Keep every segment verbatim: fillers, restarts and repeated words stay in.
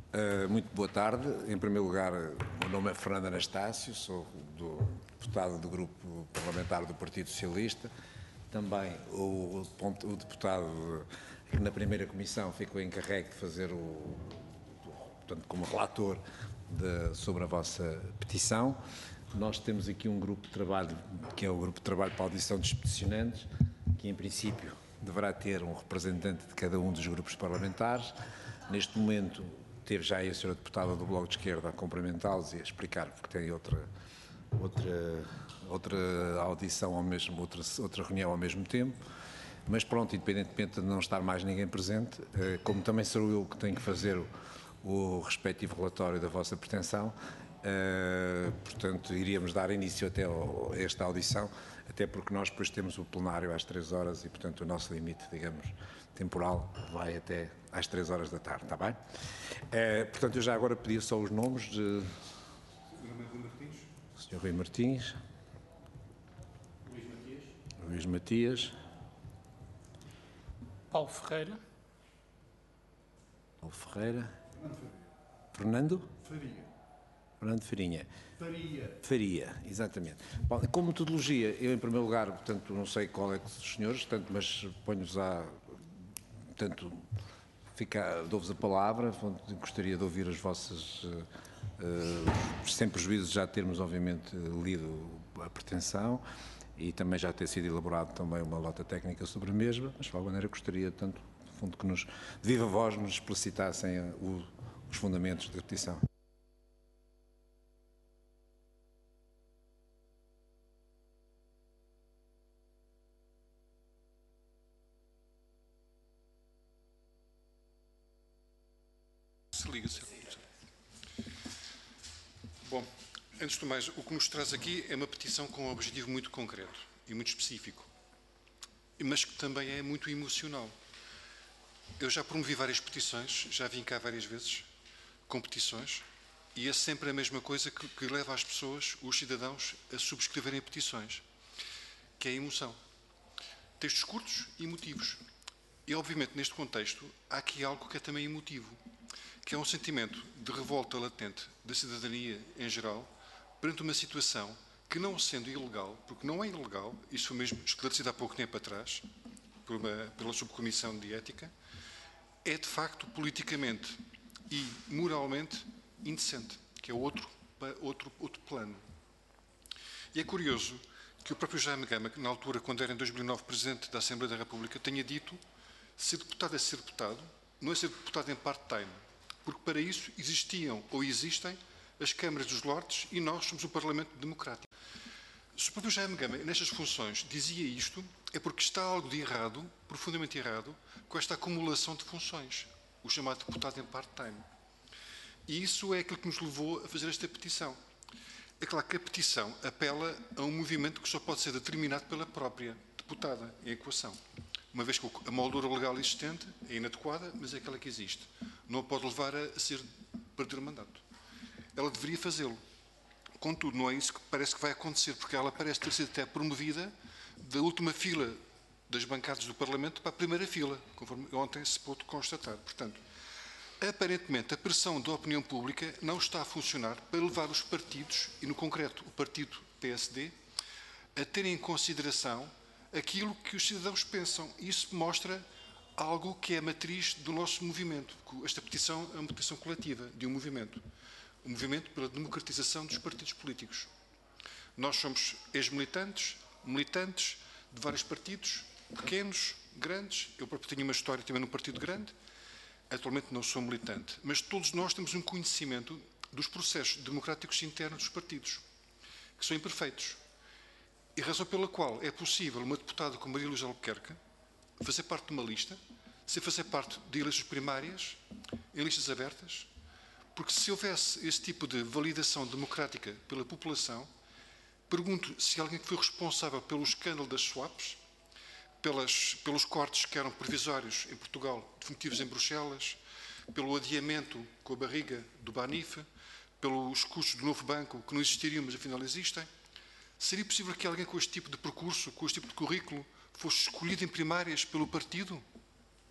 Uh, muito boa tarde. Em primeiro lugar, o meu nome é Fernando Anastácio, sou do, deputado do Grupo Parlamentar do Partido Socialista. Também o, o deputado que na primeira comissão ficou encarregue de fazer o, portanto, como relator de, sobre a vossa petição. Nós temos aqui um grupo de trabalho, que é o Grupo de Trabalho para a Audição dos Peticionantes, que em princípio deverá ter um representante de cada um dos grupos parlamentares. Neste momento teve já aí a senhora deputada do Bloco de Esquerda a cumprimentá-los e a explicar, porque tem outra, outra, outra audição ao mesmo, outra, outra reunião ao mesmo tempo. Mas pronto, independentemente de não estar mais ninguém presente, como também sou eu que tenho que fazer o, o respectivo relatório da vossa pretensão, Uh, portanto, iríamos dar início até ao, a esta audição, até porque nós depois temos o plenário às três horas e, portanto, o nosso limite, digamos, temporal vai até às três horas da tarde, está bem? Uh, portanto, eu já agora pedia só os nomes de... senhor Rui Martins. Luís Matias. Luís Matias. Paulo Ferreira. Paulo Ferreira. Fernando Faria. Fernando Farinha. Faria. Faria, exatamente. Bom, como metodologia, eu em primeiro lugar, portanto, não sei qual é que dos senhores, portanto, mas ponho-vos a, portanto, dou-vos a palavra, gostaria de ouvir as vossas, uh, uh, sem prejuízo de já termos, obviamente, lido a pretensão e também já ter sido elaborado também uma nota técnica sobre a mesma, mas de alguma maneira gostaria, tanto, no fundo, que nos, de viva voz, nos explicitassem o, os fundamentos da petição. Liga-se. Bom, antes de mais, o que nos traz aqui é uma petição com um objetivo muito concreto e muito específico, mas que também é muito emocional. Eu já promovi várias petições, já vim cá várias vezes com petições, e é sempre a mesma coisa que, que leva as pessoas, os cidadãos, a subscreverem petições, que é a emoção. Textos curtos e emotivos. E, obviamente, neste contexto, há aqui algo que é também emotivo, que é um sentimento de revolta latente da cidadania em geral perante uma situação que, não sendo ilegal, porque não é ilegal, isso foi mesmo esclarecido há pouco tempo atrás, por uma, pela Subcomissão de Ética, é de facto politicamente e moralmente indecente, que é outro, outro, outro plano. E é curioso que o próprio Jaime Gama, que na altura, quando era em dois mil e nove Presidente da Assembleia da República, tenha dito: ser deputado é ser deputado, não é ser deputado em part-time, porque para isso existiam ou existem as câmaras dos lordes e nós somos o Parlamento Democrático. Se o próprio Jaime Gama, nestas funções, dizia isto, é porque está algo de errado, profundamente errado, com esta acumulação de funções, o chamado deputado em part-time. E isso é aquilo que nos levou a fazer esta petição. É claro que a petição apela a um movimento que só pode ser determinado pela própria deputada em equação, uma vez que a moldura legal existente é inadequada, mas é aquela que existe. Não a pode levar a ser perder o mandato. Ela deveria fazê-lo. Contudo, não é isso que parece que vai acontecer, porque ela parece ter sido até promovida da última fila das bancadas do Parlamento para a primeira fila, conforme ontem se pôde constatar. Portanto, aparentemente, a pressão da opinião pública não está a funcionar para levar os partidos, e no concreto o partido P S D, a terem em consideração aquilo que os cidadãos pensam. Isso mostra algo que é a matriz do nosso movimento. Esta petição é uma petição coletiva de um movimento. Um movimento pela democratização dos partidos políticos. Nós somos ex-militantes, militantes de vários partidos, pequenos, grandes. Eu próprio tenho uma história também num partido grande. Atualmente não sou militante. Mas todos nós temos um conhecimento dos processos democráticos internos dos partidos, que são imperfeitos. E a razão pela qual é possível uma deputada como Maria Luísa Albuquerque fazer parte de uma lista, sem fazer parte de eleições primárias, em listas abertas, porque se houvesse esse tipo de validação democrática pela população, pergunto se alguém que foi responsável pelo escândalo das swaps, pelas, pelos cortes que eram provisórios em Portugal, definitivos em Bruxelas, pelo adiamento com a barriga do Banif, pelos custos do novo banco que não existiriam, mas afinal existem, seria possível que alguém com este tipo de percurso, com este tipo de currículo, fosse escolhido em primárias pelo partido?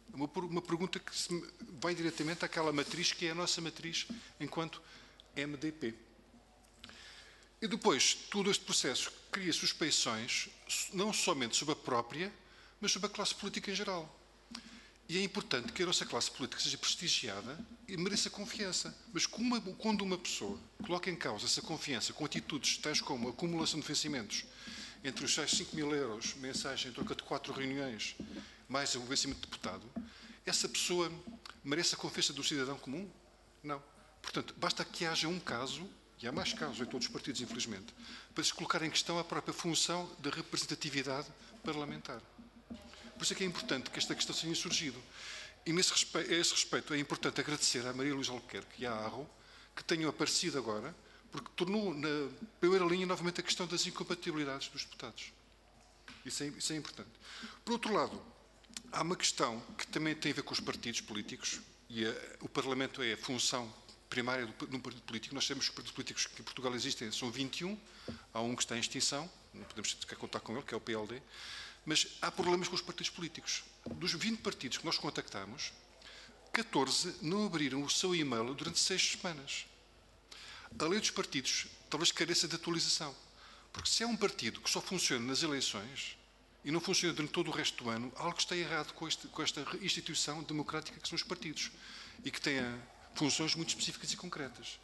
Uma, uma pergunta que se vai diretamente àquela matriz que é a nossa matriz enquanto M D P. E depois, todo este processo cria suspeições, não somente sobre a própria, mas sobre a classe política em geral. E é importante que a nossa classe política seja prestigiada e mereça confiança. Mas como, quando uma pessoa coloca em causa essa confiança com atitudes tais como a acumulação de vencimentos, entre os tais cinco mil euros mensais em troca de quatro reuniões, mais o vencimento de deputado, essa pessoa merece a confiança do cidadão comum? Não. Portanto, basta que haja um caso, e há mais casos em todos os partidos, infelizmente, para se colocar em questão a própria função da representatividade parlamentar. Por isso é que é importante que esta questão tenha surgido. E nesse respeito, a esse respeito é importante agradecer à Maria Luísa Albuquerque e à Arro que tenham aparecido agora, porque tornou na primeira linha novamente a questão das incompatibilidades dos deputados. Isso é, isso é importante. Por outro lado, há uma questão que também tem a ver com os partidos políticos, e a, o Parlamento é a função primária de um partido político. Nós sabemos que os partidos políticos que em Portugal existem são vinte e um, há um que está em extinção, não podemos sequer contar com ele, que é o P L D, mas há problemas com os partidos políticos. Dos vinte partidos que nós contactamos, catorze não abriram o seu e-mail durante seis semanas. A lei dos partidos talvez careça de atualização, porque se é um partido que só funciona nas eleições e não funciona durante todo o resto do ano, algo está errado com, este, com esta instituição democrática que são os partidos e que tem funções muito específicas e concretas.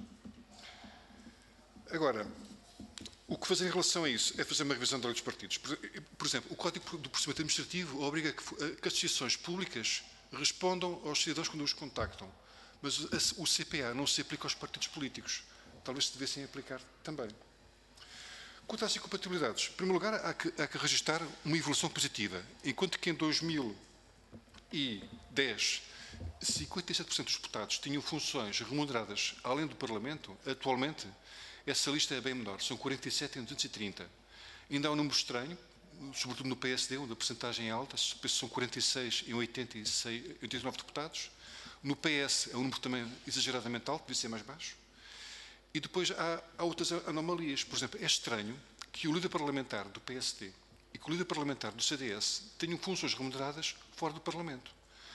Agora, o que fazer em relação a isso é fazer uma revisão da lei dos partidos. Por, por exemplo, o Código do Procedimento Administrativo obriga que, que as decisões públicas respondam aos cidadãos quando os contactam, mas o C P A não se aplica aos partidos políticos. Talvez se devessem aplicar também. Quanto às incompatibilidades, em primeiro lugar, há que, há que registrar uma evolução positiva. Enquanto que em dois mil e dez, cinquenta e sete por cento dos deputados tinham funções remuneradas além do Parlamento, atualmente essa lista é bem menor, são quarenta e sete em duzentos e trinta. Ainda há um número estranho, sobretudo no P S D, onde a percentagem é alta, são quarenta e seis em oitenta e seis, oitenta e nove deputados. No P S é um número também exageradamente alto, devia ser mais baixo. E depois há, há outras anomalias. Por exemplo, é estranho que o líder parlamentar do P S D e que o líder parlamentar do C D S tenham funções remuneradas fora do Parlamento.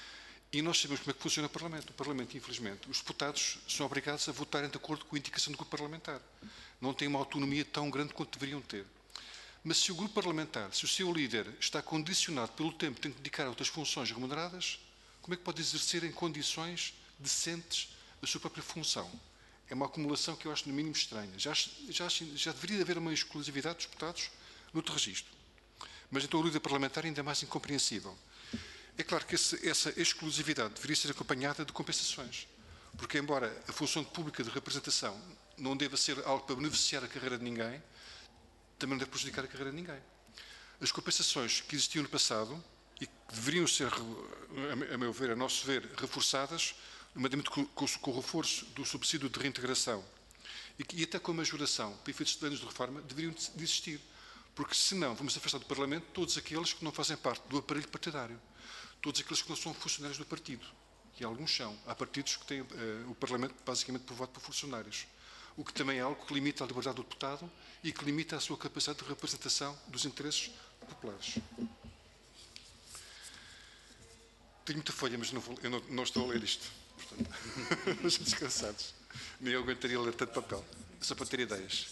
E nós sabemos como é que funciona o Parlamento. O Parlamento, infelizmente, os deputados são obrigados a votarem de acordo com a indicação do grupo parlamentar. Não têm uma autonomia tão grande quanto deveriam ter. Mas se o grupo parlamentar, se o seu líder está condicionado pelo tempo que tem que dedicar a outras funções remuneradas, como é que pode exercer em condições decentes a sua própria função? É uma acumulação que eu acho no mínimo estranha. Já, já, já deveria haver uma exclusividade dos deputados no outro registro. Mas então o líder parlamentar ainda é mais incompreensível. É claro que esse, essa exclusividade deveria ser acompanhada de compensações. Porque, embora a função pública de representação não deva ser algo para beneficiar a carreira de ninguém, também não deve prejudicar a carreira de ninguém. As compensações que existiam no passado e que deveriam ser, a meu ver, a nosso ver, reforçadas, nomeadamente com, com o reforço do subsídio de reintegração e, que, e até com a majoração para efeitos de anos de reforma, deveriam de existir. Porque, senão, vamos afastar do Parlamento todos aqueles que não fazem parte do aparelho partidário. Todos aqueles que não são funcionários do partido. E alguns são. Há partidos que têm uh, o Parlamento basicamente povoado por funcionários. O que também é algo que limita a liberdade do deputado e que limita a sua capacidade de representação dos interesses populares. Tenho muita folha, mas não vou, eu não, não estou a ler isto. Portanto, estamos descansados. Nem eu aguentaria ler tanto papel. Só para ter ideias.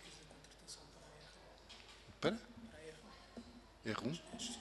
Para? R um?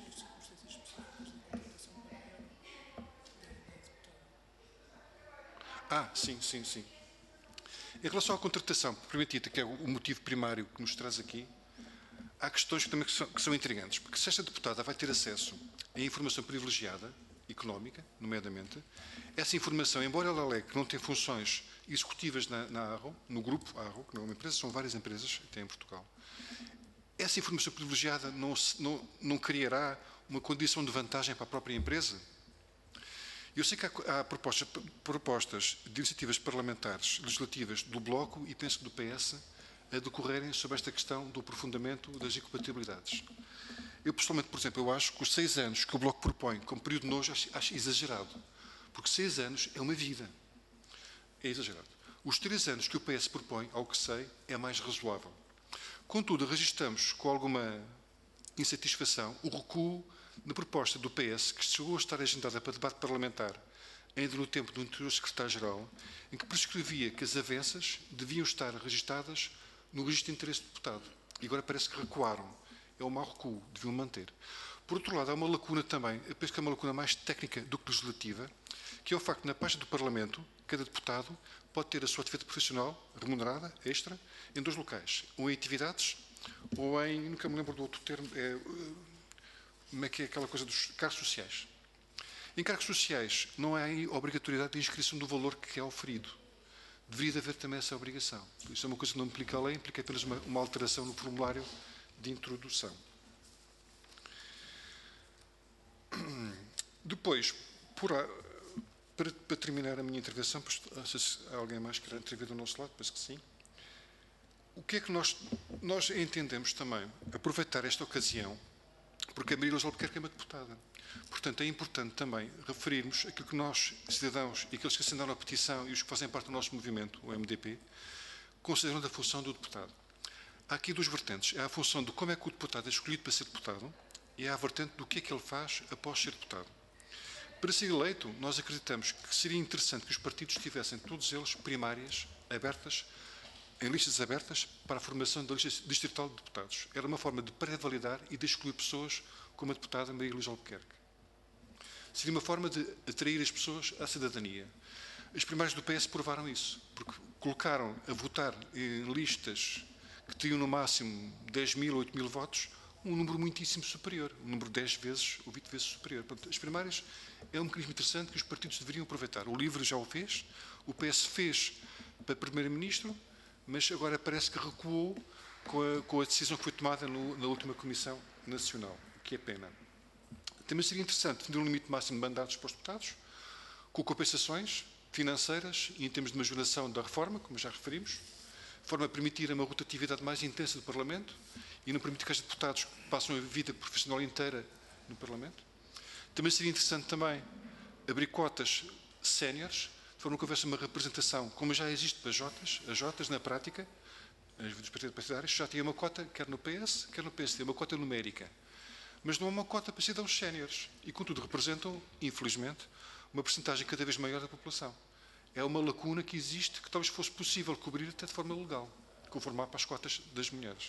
Ah, sim, sim, sim. Em relação à contratação permitida, que é o motivo primário que nos traz aqui, há questões que também são, que são intrigantes. Porque se esta deputada vai ter acesso a informação privilegiada, económica, nomeadamente, essa informação, embora ela alegue que não tem funções executivas na, na Arro, no grupo Arro, que não é uma empresa, são várias empresas que têm em Portugal, essa informação privilegiada não, não, não criará uma condição de vantagem para a própria empresa? Eu sei que há, há propostas, propostas de iniciativas parlamentares legislativas do Bloco e penso que do P S a decorrerem sobre esta questão do aprofundamento das incompatibilidades. Eu, pessoalmente, por exemplo, eu acho que os seis anos que o Bloco propõe como período de nojo, acho, acho exagerado. Porque seis anos é uma vida. É exagerado. Os três anos que o P S propõe, ao que sei, é mais razoável. Contudo, registramos com alguma insatisfação o recuo na proposta do P S, que chegou a estar agendada para debate parlamentar, ainda no tempo do anterior secretário-geral, em que prescrevia que as avanças deviam estar registadas no registro de interesse do deputado. E agora parece que recuaram. É um mau recuo, deviam manter. Por outro lado, há uma lacuna também, eu penso que é uma lacuna mais técnica do que legislativa, que é o facto de, na página do Parlamento, cada deputado pode ter a sua atividade profissional remunerada, extra, em dois locais, ou em atividades, ou em, nunca me lembro do outro termo, é, como é que é aquela coisa dos cargos sociais. Em cargos sociais não há obrigatoriedade de inscrição do valor que é oferido. Deveria haver também essa obrigação. Isso é uma coisa que não implica a lei, implica apenas uma, uma alteração no formulário de introdução. Depois, por a, para, para terminar a minha intervenção, se há alguém mais que quer intervir do nosso lado, penso que sim. O que é que nós, nós entendemos também? Aproveitar esta ocasião, porque a Maria Luísa Albuquerque é uma deputada. Portanto, é importante também referirmos aquilo que nós, cidadãos, e aqueles que assinaram a petição e os que fazem parte do nosso movimento, o M D P, consideram da função do deputado. Há aqui duas vertentes. É a função de como é que o deputado é escolhido para ser deputado e há a vertente do que é que ele faz após ser deputado. Para ser eleito, nós acreditamos que seria interessante que os partidos tivessem, todos eles, primárias abertas, em listas abertas, para a formação da lista distrital de deputados. Era uma forma de pré-validar e de excluir pessoas como a deputada Maria Luísa Albuquerque. Seria uma forma de atrair as pessoas à cidadania. As primárias do P S provaram isso, porque colocaram a votar em listas que tinham no máximo dez mil, oito mil votos, um número muitíssimo superior, um número dez vezes ou vinte vezes superior. Portanto, as primárias é um mecanismo interessante que os partidos deveriam aproveitar. O LIVRE já o fez, o P S fez para primeiro-ministro, mas agora parece que recuou com a, com a decisão que foi tomada no, na última Comissão Nacional, o que é pena. Também seria interessante definir um limite máximo de mandatos para os deputados, com compensações financeiras e em termos de majoração da reforma, como já referimos, de forma a permitir uma rotatividade mais intensa do Parlamento e não permitir que haja deputados que passem a vida profissional inteira no Parlamento. Também seria interessante também abrir cotas séniores, de forma que houvesse uma representação, como já existe para Jotas, as Jotas na prática, os partidos partidários já têm uma cota, quer no P S, quer no P S D, uma cota numérica. Mas não há uma cota para cidadãos séniores e, contudo, representam, infelizmente, uma percentagem cada vez maior da população. É uma lacuna que existe que talvez fosse possível cobrir até de forma legal, conformar para as cotas das mulheres.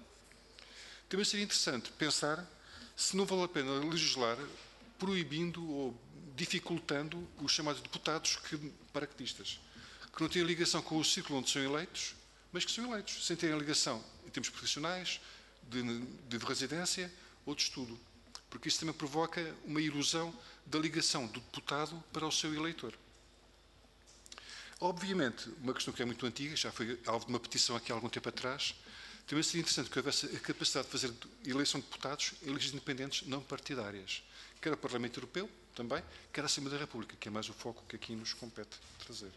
Também seria interessante pensar se não vale a pena legislar proibindo ou dificultando os chamados deputados que, paraquedistas, que não têm ligação com o círculo onde são eleitos, mas que são eleitos, sem terem ligação em termos profissionais, de, de residência ou de estudo, porque isso também provoca uma ilusão da ligação do deputado para o seu eleitor. Obviamente, uma questão que é muito antiga, já foi alvo de uma petição aqui há algum tempo atrás, também seria interessante que houvesse a capacidade de fazer eleição de deputados em leis independentes não partidárias, quer ao Parlamento Europeu, também, quer à Assembleia da República, que é mais o foco que aqui nos compete trazer.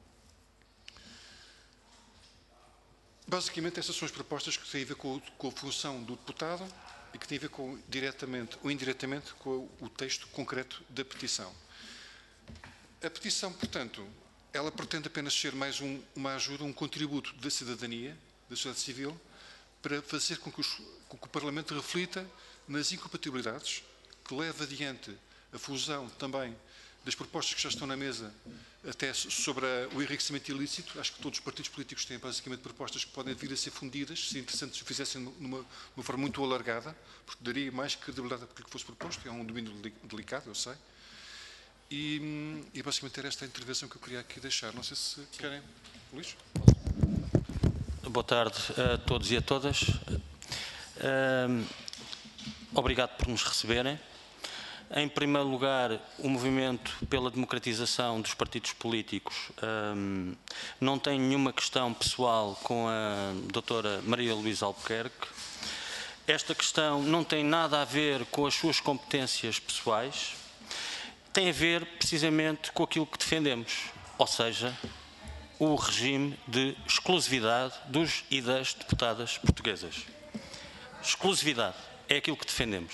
Basicamente, essas são as propostas que têm a ver com, com a função do deputado e que têm a ver com, diretamente ou indiretamente com o texto concreto da petição. A petição, portanto, ela pretende apenas ser mais um, uma ajuda, um contributo da cidadania, da sociedade civil, para fazer com que, os, com que o Parlamento reflita nas incompatibilidades que leva adiante a fusão também das propostas que já estão na mesa, até sobre a, o enriquecimento ilícito. Acho que todos os partidos políticos têm basicamente propostas que podem vir a ser fundidas, se interessante se o fizessem numa, numa forma muito alargada, porque daria mais credibilidade àquilo que fosse proposto. É um domínio delicado, eu sei. E, e basicamente era esta a intervenção que eu queria aqui deixar. Não sei se querem. Luís? Boa tarde a todos e a todas. Uh, obrigado por nos receberem. Em primeiro lugar, o movimento pela democratização dos partidos políticos um, não tem nenhuma questão pessoal com a doutora Maria Luísa Albuquerque. Esta questão não tem nada a ver com as suas competências pessoais, tem a ver precisamente com aquilo que defendemos, ou seja, o regime de exclusividade dos e das deputadas portuguesas. Exclusividade é aquilo que defendemos.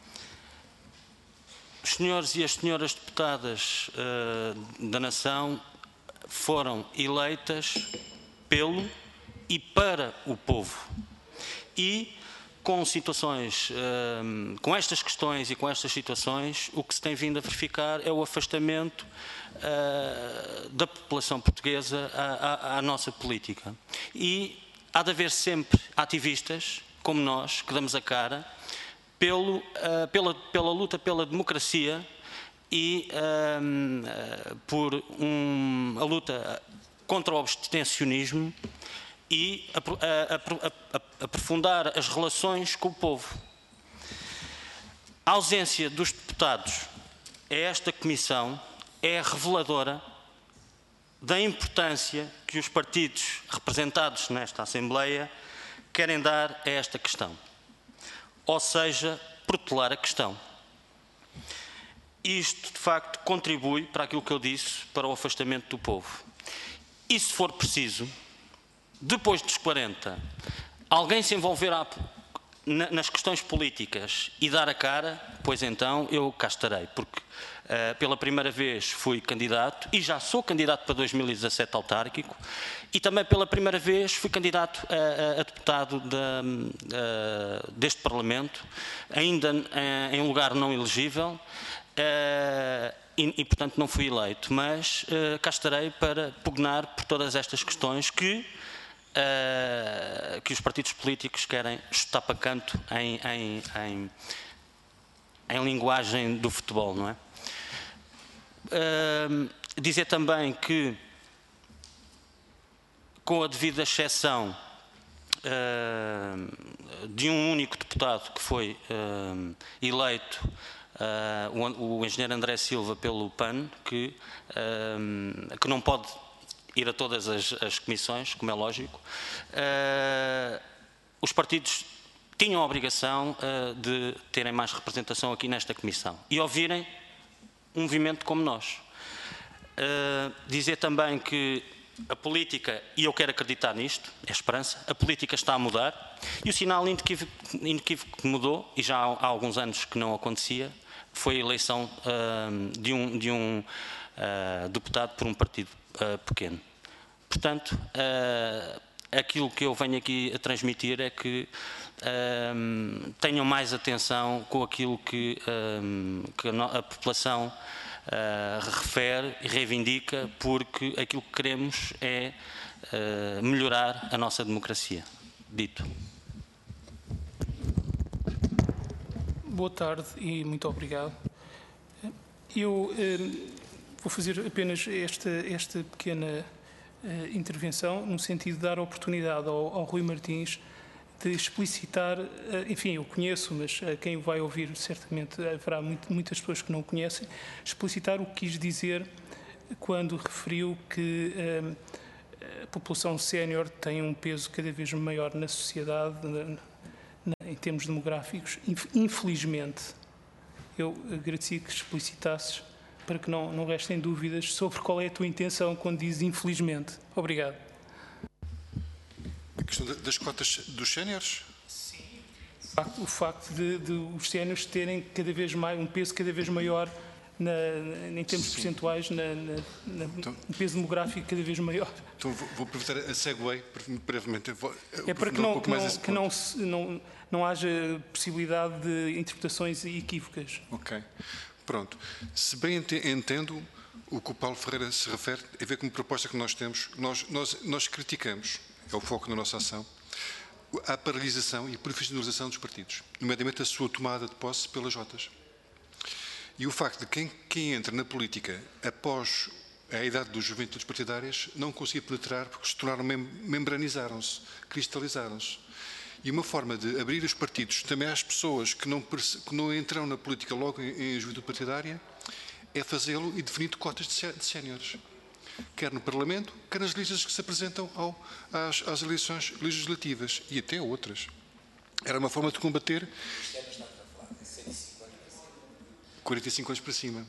Os senhores e as senhoras deputadas uh, da nação foram eleitas pelo e para o povo. E com situações, com estas questões e com estas situações, o que se tem vindo a verificar é o afastamento da população portuguesa à, à, à nossa política. E há de haver sempre ativistas, como nós, que damos a cara pelo, pela, pela luta pela democracia e por um, a luta contra o abstencionismo e a, a, a, a aprofundar as relações com o povo. A ausência dos deputados a esta comissão é reveladora da importância que os partidos representados nesta Assembleia querem dar a esta questão, ou seja, protelar a questão. Isto, de facto, contribui para aquilo que eu disse, para o afastamento do povo. E se for preciso, depois dos quarenta, alguém se envolver nas questões políticas e dar a cara, pois então eu cá estarei, porque uh, pela primeira vez fui candidato e já sou candidato para dois mil e dezassete autárquico e também pela primeira vez fui candidato a, a, a deputado de, uh, deste Parlamento, ainda uh, em lugar não elegível. Uh, e, e, portanto, não fui eleito, mas uh, cá estarei para pugnar por todas estas questões que, uh, que os partidos políticos querem chutar para canto em, em, em, em linguagem do futebol, não é? Uh, dizer também que, com a devida exceção uh, de um único deputado que foi uh, eleito, Uh, o, o engenheiro André Silva pelo P A N, que, uh, que não pode ir a todas as, as comissões, como é lógico, uh, os partidos tinham a obrigação uh, de terem mais representação aqui nesta comissão e ouvirem um movimento como nós. Uh, dizer também que a política, e eu quero acreditar nisto, é esperança, a política está a mudar e o sinal inequívoco, inequívoco que mudou, e já há, há alguns anos que não acontecia, foi a eleição uh, de um, de um uh, deputado por um partido uh, pequeno. Portanto, uh, aquilo que eu venho aqui a transmitir é que uh, tenham mais atenção com aquilo que, uh, que a, a população uh, refere e reivindica, porque aquilo que queremos é uh, melhorar a nossa democracia. Dito. Boa tarde e muito obrigado. Eu eh, vou fazer apenas esta, esta pequena eh, intervenção no sentido de dar a oportunidade ao, ao Rui Martins de explicitar, eh, enfim, eu conheço, mas eh, quem o vai ouvir certamente haverá muito, muitas pessoas que não o conhecem, explicitar o que quis dizer quando referiu que eh, a população sénior tem um peso cada vez maior na sociedade, na, em termos demográficos. Infelizmente, eu agradecia que explicitasses para que não, não restem dúvidas sobre qual é a tua intenção quando dizes infelizmente. Obrigado. A questão das cotas dos séniores? Sim. O facto, o facto de, de os séniores terem cada vez mais, um peso cada vez maior na, em termos Sim. percentuais, na, na, na, então, um peso demográfico cada vez maior. Então vou, vou aproveitar a segue brevemente. Vou, é para que, não, um que, não, que não, não, não haja possibilidade de interpretações equívocas. Ok. Pronto. Se bem entendo o que o Paulo Ferreira se refere, é ver como proposta que nós temos, nós, nós, nós criticamos, é o foco da nossa ação, a paralisação e profissionalização dos partidos, nomeadamente a sua tomada de posse pelas Jotas. E o facto de quem, quem entra na política após a idade das juventudes partidárias não conseguir penetrar porque se tornaram, mem membranizaram-se, cristalizaram-se. E uma forma de abrir os partidos também às pessoas que não, que não entram na política logo em, em juventude partidária é fazê-lo e definir cotas de, de séniores, quer no Parlamento, quer nas listas que se apresentam ao, às, às eleições legislativas e até outras. Era uma forma de combater quarenta e cinco anos para cima.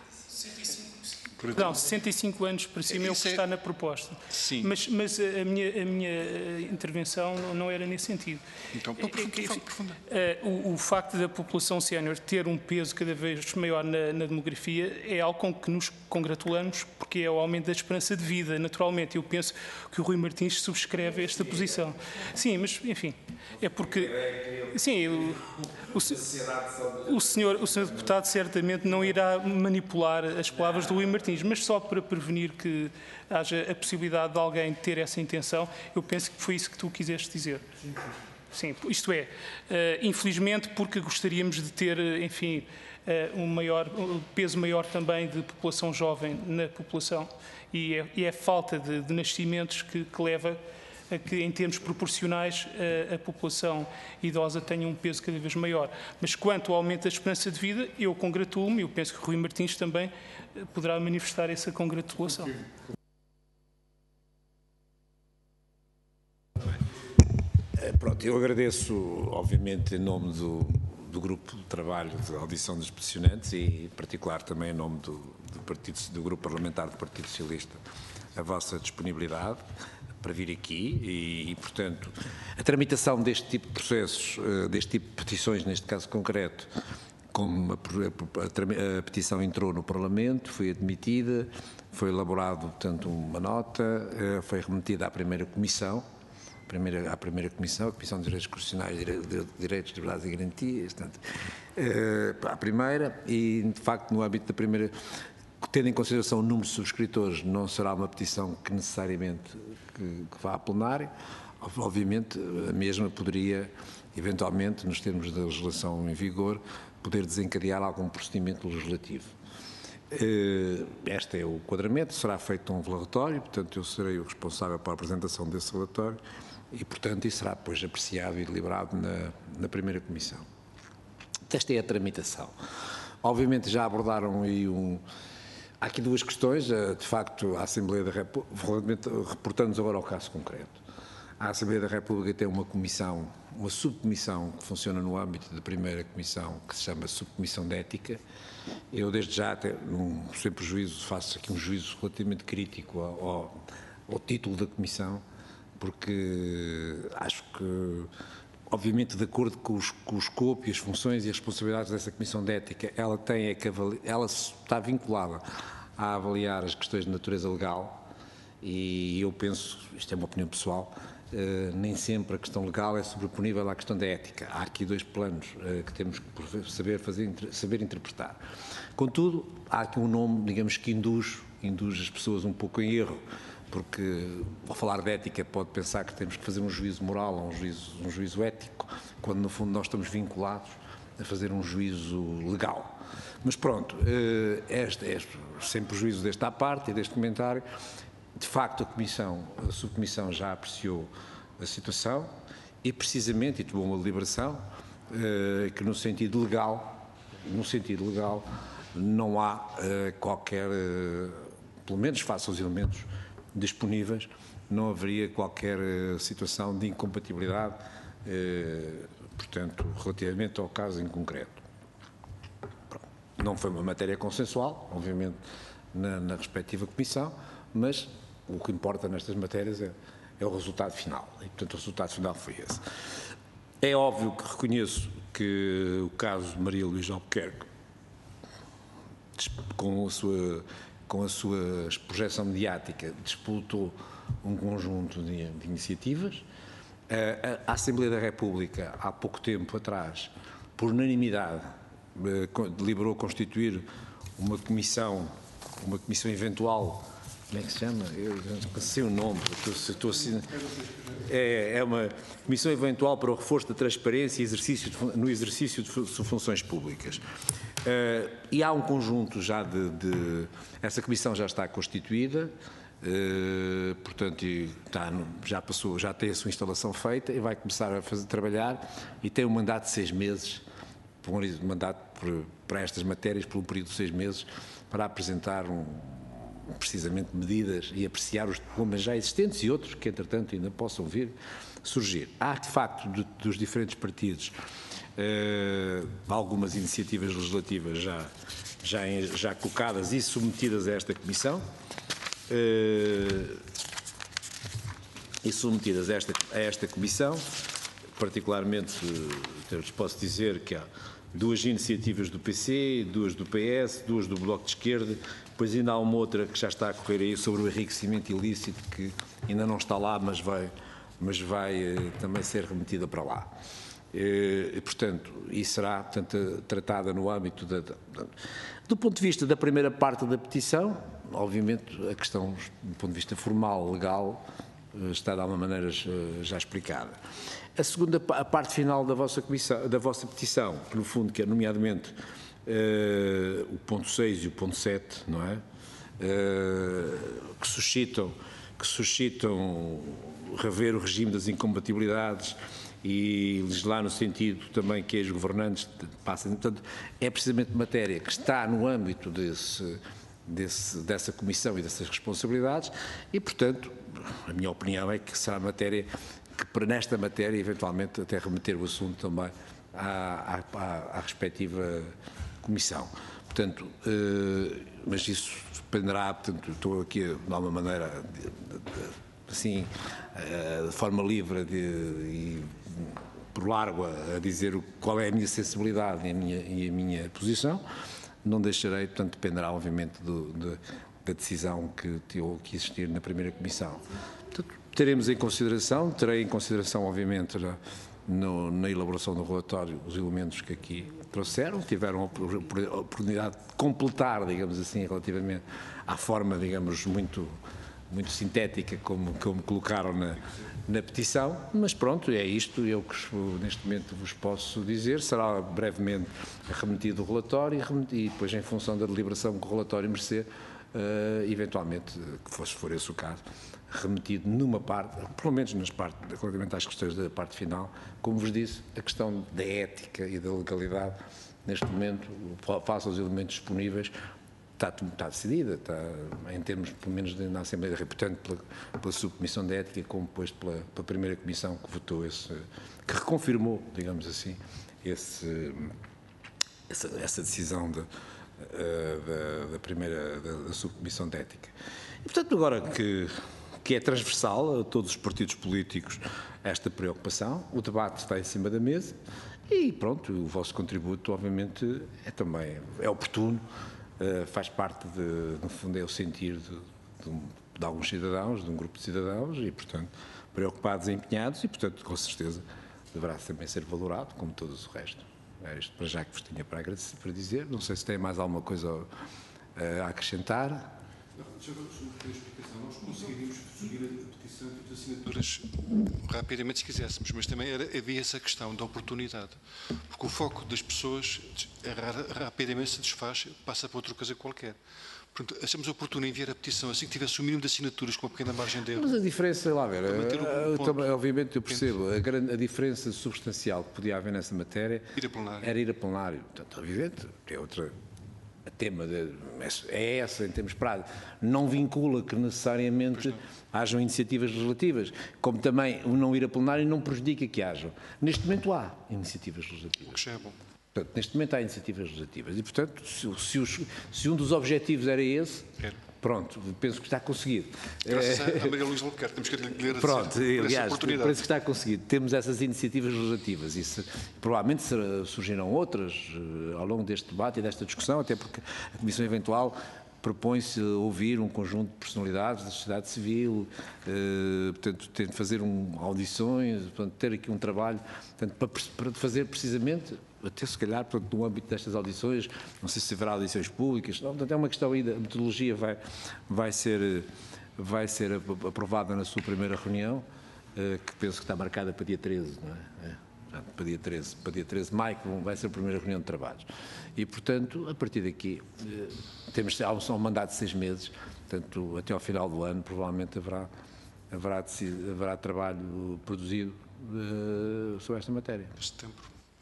Não, sessenta e cinco anos para cima é o que está na proposta. Sim. Mas, mas a, minha, a minha intervenção não era nesse sentido. Então, para aprofundar. O, o facto da população sénior ter um peso cada vez maior na, na demografia é algo com que nos congratulamos, porque é o aumento da esperança de vida, naturalmente. Eu penso que o Rui Martins subscreve esta posição. Sim, mas, enfim... É porque, sim, o, o, o, senhor, o senhor deputado certamente não irá manipular as palavras do Rui Martins, mas só para prevenir que haja a possibilidade de alguém ter essa intenção, eu penso que foi isso que tu quiseste dizer. Sim, isto é, uh, infelizmente, porque gostaríamos de ter, enfim, uh, um, maior, um peso maior também de população jovem na população, e é, e é a falta de, de nascimentos que, que leva a que, em termos proporcionais, a, a população idosa tenha um peso cada vez maior. Mas quanto ao aumento da esperança de vida, eu congratulo-me, eu penso que Rui Martins também poderá manifestar essa congratulação. Pronto, eu agradeço, obviamente, em nome do, do Grupo de Trabalho de Audição dos Peticionantes e, em particular, também em nome do, do, partido, do Grupo Parlamentar do Partido Socialista, a vossa disponibilidade para vir aqui e, e, portanto, a tramitação deste tipo de processos, deste tipo de petições, neste caso concreto, como a, a, a, a petição entrou no Parlamento, foi admitida, foi elaborado, portanto, uma nota, foi remetida à primeira comissão, primeira, à primeira comissão, a Comissão de Direitos Constitucionais, Direitos, Liberdades e Garantias, portanto, à primeira, e, de facto, no âmbito da primeira, tendo em consideração o número de subscritores, não será uma petição que necessariamente que, que vá a plenário. Obviamente, a mesma poderia, eventualmente, nos termos da legislação em vigor, poder desencadear algum procedimento legislativo. Este é o quadramento, será feito um relatório, portanto, eu serei o responsável pela apresentação desse relatório e, portanto, isso será depois apreciado e deliberado na, na primeira comissão. Esta é a tramitação. Obviamente, já abordaram aí um... Há aqui duas questões, de facto, a Assembleia da República, reportando-nos agora ao caso concreto. A Assembleia da República tem uma comissão, uma subcomissão que funciona no âmbito da primeira comissão, que se chama Subcomissão de Ética. Eu, desde já, até, num, sem prejuízo, faço aqui um juízo relativamente crítico ao, ao, ao título da comissão, porque acho que, obviamente, de acordo com, os, com o escopo e as funções e as responsabilidades dessa Comissão de Ética, ela, tem é que avaliar, ela está vinculada a avaliar as questões de natureza legal e eu penso, isto é uma opinião pessoal, Uh, nem sempre a questão legal é sobreponível à questão da ética. Há aqui dois planos uh, que temos que saber, fazer, saber interpretar. Contudo, há aqui um nome, digamos, que induz, induz as pessoas um pouco em erro, porque ao falar de ética pode pensar que temos que fazer um juízo moral ou um juízo, um juízo ético, quando no fundo nós estamos vinculados a fazer um juízo legal. Mas pronto, uh, este, este, sem prejuízo desta parte e deste comentário, de facto, a Comissão, a Subcomissão já apreciou a situação e, precisamente, e tomou uma deliberação eh, que, no sentido legal, no sentido legal, não há eh, qualquer, eh, pelo menos face aos elementos disponíveis, não haveria qualquer eh, situação de incompatibilidade, eh, portanto, relativamente ao caso em concreto. Pronto. Não foi uma matéria consensual, obviamente, na, na respectiva Comissão, mas o que importa nestas matérias é, é o resultado final, e portanto o resultado final foi esse. É óbvio que reconheço que o caso de Maria Luísa Albuquerque, com a sua, com a sua projeção mediática, disputou um conjunto de, de iniciativas. A, a Assembleia da República, há pouco tempo atrás, por unanimidade, deliberou constituir uma comissão, uma comissão eventual. Como é que se chama? Eu não sei o nome, porque eu estou assim. É, é uma comissão eventual para o reforço da transparência e exercício de, no exercício de funções públicas. Uh, e há um conjunto já de, de. Essa comissão já está constituída, uh, portanto, está no, já passou, já tem a sua instalação feita e vai começar a fazer, trabalhar e tem um mandato de seis meses, um mandato por, para estas matérias, por um período de seis meses, para apresentar um. precisamente medidas e apreciar os problemas já existentes e outros que, entretanto, ainda possam vir surgir. Há, de facto, de, dos diferentes partidos, eh, algumas iniciativas legislativas já, já, já colocadas e submetidas a esta Comissão, eh, e submetidas a esta, a esta Comissão, particularmente, eu posso dizer que há duas iniciativas do P C, duas do P S, duas do Bloco de Esquerda, depois ainda há uma outra que já está a correr aí sobre o enriquecimento ilícito, que ainda não está lá, mas vai, mas vai eh, também ser remetida para lá. E, e, portanto, e será portanto, tratada no âmbito da, da, do ponto de vista da primeira parte da petição. Obviamente, a questão, do ponto de vista formal, legal, está de alguma maneira já explicada. A segunda, a parte final da vossa, comissão, da vossa petição, que no fundo, que é nomeadamente uh, o ponto seis e o ponto sete, não é? Uh, que suscitam, que suscitam rever o regime das incompatibilidades e legislar no sentido também que os governantes passem. Portanto, é precisamente matéria que está no âmbito desse... Desse, dessa comissão e dessas responsabilidades e, portanto, a minha opinião é que será matéria que, para nesta matéria, eventualmente até remeter o assunto também à, à, à respectiva comissão. Portanto, eh, mas isso dependerá, portanto, estou aqui de alguma maneira, de, de, de, assim, eh, de forma livre de, e por largo a dizer qual é a minha sensibilidade e a minha, e a minha posição. Não deixarei, portanto, dependerá, obviamente, do, de, da decisão que, que existir na primeira comissão. Portanto, teremos em consideração, terei em consideração, obviamente, na, no, na elaboração do relatório, os elementos que aqui trouxeram, tiveram a oportunidade de completar, digamos assim, relativamente à forma, digamos, muito, muito sintética como, como colocaram na, na petição, mas pronto, é isto, eu que neste momento vos posso dizer, será brevemente remetido o relatório e depois, em função da deliberação que o relatório merecer, uh, eventualmente, que fosse for esse o caso, remetido numa parte, pelo menos nas partes, relativamente às questões da parte final, como vos disse, a questão da ética e da legalidade, neste momento, face aos elementos disponíveis, Está, está decidida, está, em termos, pelo menos, na Assembleia da República, tanto pela, pela Subcomissão de Ética, como depois pela, pela primeira Comissão que votou esse, que reconfirmou, digamos assim, esse, essa, essa decisão de, da, da primeira, da, da Subcomissão de Ética. E, portanto, agora que, que é transversal a todos os partidos políticos esta preocupação, o debate está em cima da mesa e, pronto, o vosso contributo, obviamente, é também, é oportuno. Uh, faz parte, de, no fundo, é o sentir de, de, de alguns cidadãos, de um grupo de cidadãos e, portanto, preocupados e empenhados e, portanto, com certeza, deverá também ser valorado, como todo o resto. É isto para já que vos tinha para, agradecer, para dizer. Não sei se tem mais alguma coisa uh, a acrescentar. Não, já vamos ter a explicação. Nós conseguiríamos subir a petição de assinaturas rapidamente se quiséssemos, mas também era, havia essa questão da oportunidade, porque o foco das pessoas rapidamente se desfaz, passa para outra coisa qualquer. Portanto, achamos oportuno enviar a petição assim que tivesse o mínimo de assinaturas com uma pequena margem de erro. Mas a diferença, lá ver, um eu também, obviamente eu percebo, a, grande, a diferença substancial que podia haver nessa matéria ir a plenário. Era ir a plenário. Portanto, obviamente, é outra... A tema de, é essa, em termos práticos, não vincula que necessariamente hajam iniciativas legislativas, como também o não ir a plenário não prejudica que hajam. Neste momento há iniciativas legislativas. O que já é bom. Portanto, neste momento há iniciativas legislativas e, portanto, se, se, os, se um dos objetivos era esse, era. Pronto, penso que está conseguido. Graças a Maria Luísa Albuquerque, temos que ler a Pronto, aliás, penso que está conseguido. Temos essas iniciativas legislativas e se, provavelmente surgirão outras uh, ao longo deste debate e desta discussão, até porque a Comissão Eventual propõe-se ouvir um conjunto de personalidades da sociedade civil, uh, portanto, tem de fazer um, audições, portanto, ter aqui um trabalho portanto, para, para fazer precisamente... até se calhar, portanto, no âmbito destas audições, não sei se haverá audições públicas, não, portanto, é uma questão aí, da metodologia vai, vai, ser, vai ser aprovada na sua primeira reunião, eh, que penso que está marcada para dia treze, não é? É, portanto, para dia treze, para dia treze de maio, que vai ser a primeira reunião de trabalhos. E, portanto, a partir daqui, eh, temos há um mandato de seis meses, portanto, até ao final do ano, provavelmente haverá, haverá, haverá trabalho produzido eh, sobre esta matéria. Setembro.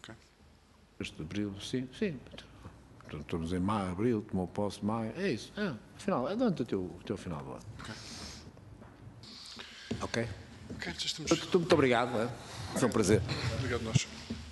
Este abril, sim, sim. Estamos em maio, abril, tomou posse de maio, é isso. É, final, é durante até o, até o final do ano. Ok. Ok? Ok, já estamos. Muito, muito obrigado, é? Foi um prazer. Obrigado, nós.